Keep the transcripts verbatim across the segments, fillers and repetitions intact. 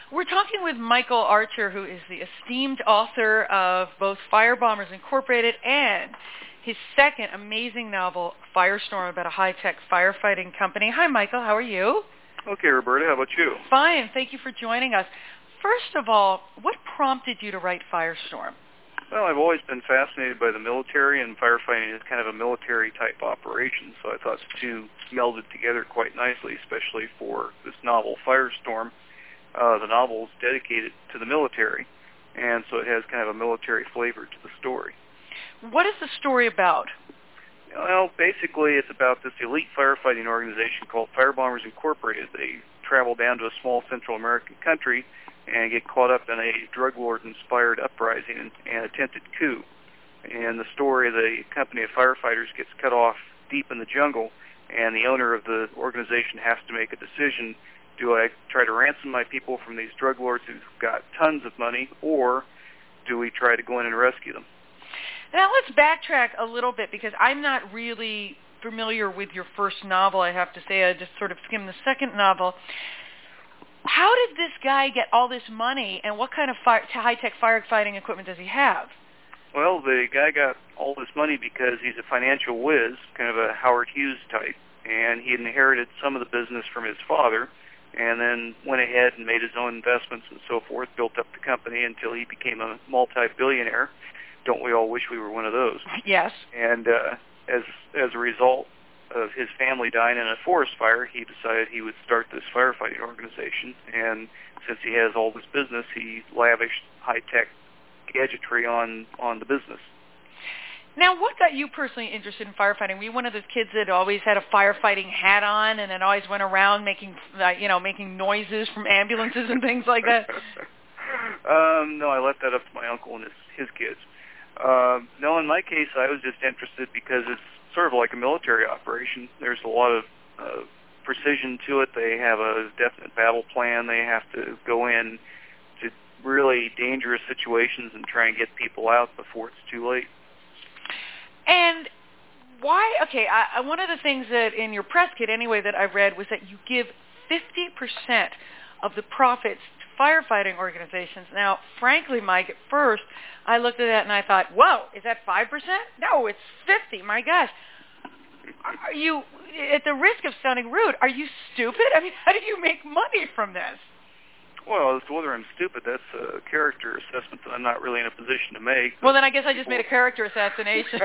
We're talking with Michael Archer, who is the esteemed author of both Firebombers Incorporated and his second amazing novel, Firestorm, about a high-tech firefighting company. Hi, Michael. How are you? Okay, Roberta. How about you? Fine. Thank you for joining us. First of all, what prompted you to write Firestorm? Well, I've always been fascinated by the military, and firefighting is kind of a military-type operation, so I thought the two melded together quite nicely, especially for this novel, Firestorm. Uh, the novel is dedicated to the military, and so it has kind of a military flavor to the story. What is the story about? Well, basically it's about this elite firefighting organization called Firebombers Incorporated. They travel down to a small Central American country and get caught up in a drug lord-inspired uprising and, and attempted coup. And the story, the company of firefighters gets cut off deep in the jungle, and the owner of the organization has to make a decision. Do I try to ransom my people from these drug lords who've got tons of money, or do we try to go in and rescue them? Now let's backtrack a little bit, because I'm not really familiar with your first novel, I have to say. I just sort of skimmed the second novel. How did this guy get all this money, and what kind of fire, high-tech firefighting equipment does he have? Well, the guy got all this money because he's a financial whiz, kind of a Howard Hughes type, and he inherited some of the business from his father, and then went ahead and made his own investments and so forth, built up the company until he became a multi-billionaire. Don't we all wish we were one of those? Yes. And uh, as as a result of his family dying in a forest fire, he decided he would start this firefighting organization. And since he has all this business, he lavished high-tech gadgetry on, on the business. Now, what got you personally interested in firefighting? Were you one of those kids that always had a firefighting hat on and then always went around making, uh, you know, making noises from ambulances and things like that? um, no, I left that up to my uncle and his, his kids. Uh, no, in my case, I was just interested because it's sort of like a military operation. There's a lot of uh, precision to it. They have a definite battle plan. They have to go in to really dangerous situations and try and get people out before it's too late. And why, okay, I, one of the things that in your press kit anyway that I read was that you give fifty percent of the profits to firefighting organizations. Now, frankly, Mike, at first I looked at that and I thought, whoa, is that five percent? No, it's fifty, my gosh. Are you, at the risk of sounding rude, are you stupid? I mean, how do you make money from this? Well, as to whether I'm stupid, that's a character assessment that I'm not really in a position to make. Well, then I guess I just made a character assassination.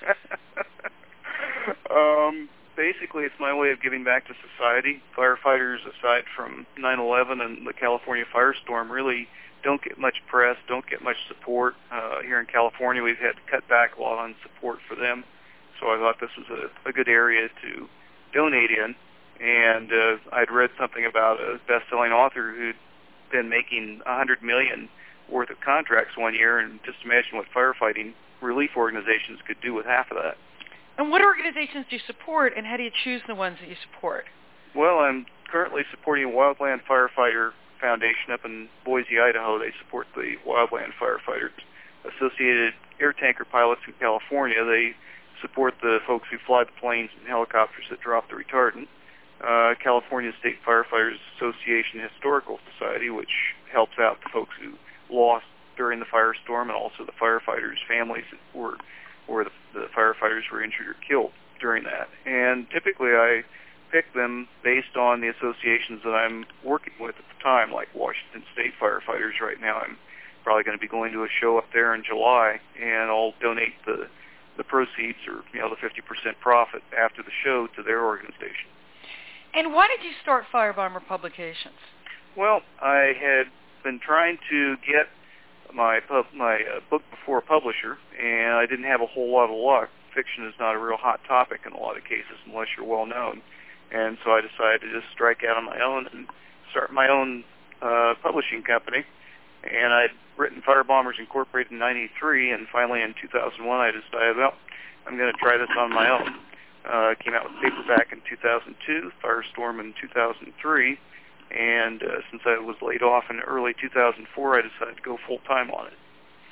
um, basically, it's my way of giving back to society. Firefighters, aside from nine eleven and the California firestorm, really don't get much press, don't get much support. Uh, here in California, we've had to cut back a lot on support for them. So I thought this was a, a good area to donate in. And uh, I'd read something about a best-selling author who'd been making one hundred million dollars worth of contracts one year, and just imagine what firefighting relief organizations could do with half of that. And what organizations do you support, and how do you choose the ones that you support? Well, I'm currently supporting Wildland Firefighter Foundation up in Boise, Idaho. They support the wildland firefighters. Associated Air Tanker Pilots in California, they support the folks who fly the planes and helicopters that drop the retardant. Uh, California State Firefighters Association Historical Society, which helps out the folks who lost during the firestorm, and also the firefighters' families that were, or the, the firefighters were injured or killed during that. And typically I pick them based on the associations that I'm working with at the time, like Washington State Firefighters right now. I'm probably going to be going to a show up there in July, and I'll donate the, the proceeds, or you know, the fifty percent profit after the show to their organization. And why did you start Firebomber Publications? Well, I had been trying to get my pub, my uh, book before a publisher, and I didn't have a whole lot of luck. Fiction is not a real hot topic in a lot of cases unless you're well known. And so I decided to just strike out on my own and start my own uh, publishing company. And I'd written Firebombers Incorporated in ninety-three, and finally in two thousand one I decided, well, I'm going to try this on my own. Uh, came out with paperback in two thousand two, Firestorm in two thousand three, and uh, since I was laid off in early two thousand four, I decided to go full-time on it.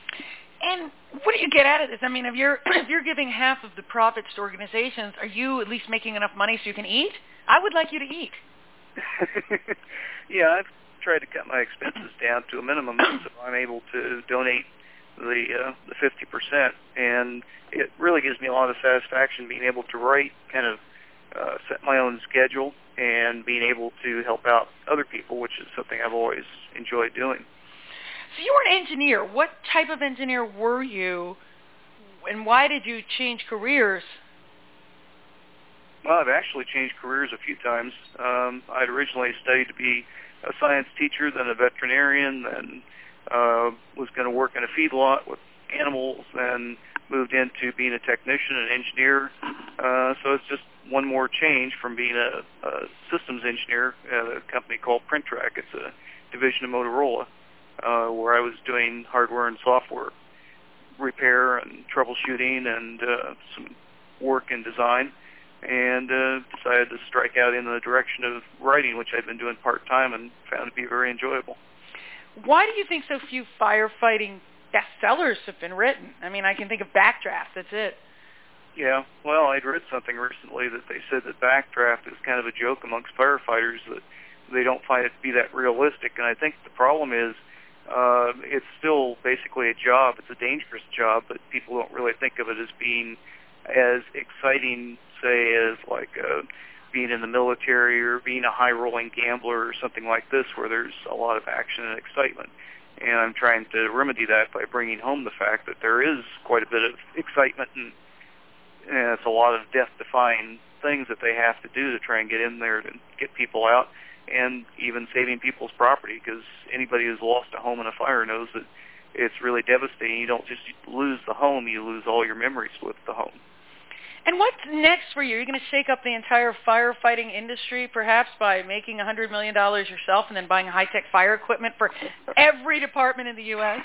And what do you get out of this? I mean, if you're, if you're giving half of the profits to organizations, are you at least making enough money so you can eat? I would like you to eat. Yeah, I've tried to cut my expenses down to a minimum, so I'm able to donate the uh, the fifty percent, and it really gives me a lot of satisfaction being able to write, kind of uh, set my own schedule, and being able to help out other people, which is something I've always enjoyed doing. So you were an engineer. What type of engineer were you, and why did you change careers? Well, I've actually changed careers a few times. Um, I'd originally studied to be a science teacher, then a veterinarian, then uh, was going to work in a feedlot with animals, then moved into being a technician and engineer. Uh, so it's just one more change from being a, a systems engineer at a company called PrintTrack. It's a division of Motorola, uh, where I was doing hardware and software repair and troubleshooting and uh, some work in design, and uh, decided to strike out in the direction of writing, which I've been doing part-time and found to be very enjoyable. Why do you think so few firefighting bestsellers have been written? I mean, I can think of Backdraft, that's it. Yeah, well, I'd read something recently that they said that Backdraft is kind of a joke amongst firefighters, that they don't find it to be that realistic, and I think the problem is uh, it's still basically a job. It's a dangerous job, but people don't really think of it as being as exciting, say, as like uh, being in the military or being a high-rolling gambler or something like this, where there's a lot of action and excitement. And I'm trying to remedy that by bringing home the fact that there is quite a bit of excitement, and, and it's a lot of death-defying things that they have to do to try and get in there to get people out, and even saving people's property, because anybody who's lost a home in a fire knows that it's really devastating. You don't just lose the home, you lose all your memories with the home. And what's next for you? Are you going to shake up the entire firefighting industry, perhaps, by making one hundred million dollars yourself and then buying high-tech fire equipment for every department in the U S?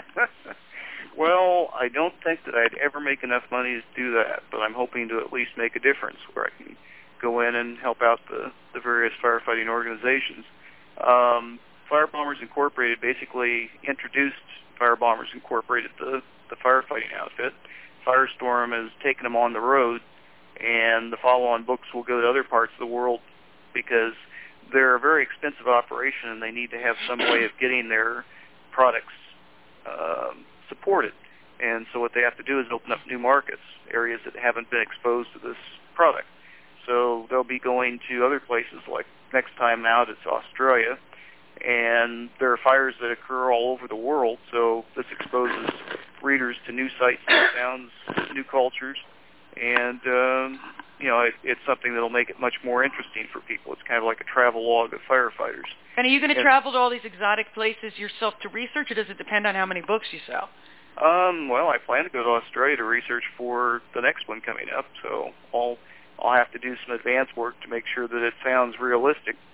Well, I don't think that I'd ever make enough money to do that, but I'm hoping to at least make a difference where I can go in and help out the, the various firefighting organizations. Um, Fire Bombers Incorporated basically introduced Fire Bombers Incorporated, the, the firefighting outfit. Firestorm has taken them on the road, and the follow-on books will go to other parts of the world because they're a very expensive operation, and they need to have some way of getting their products um, supported. And so what they have to do is open up new markets, areas that haven't been exposed to this product. So they'll be going to other places, like next time out it's Australia, and there are fires that occur all over the world, so this exposes readers to new sights, new sounds, new cultures, and um, you know, it, it's something that'll make it much more interesting for people. It's kind of like a travel log of firefighters. And are you going to and, travel to all these exotic places yourself to research, or does it depend on how many books you sell? Um, well, I plan to go to Australia to research for the next one coming up, so I'll I'll have to do some advance work to make sure that it sounds realistic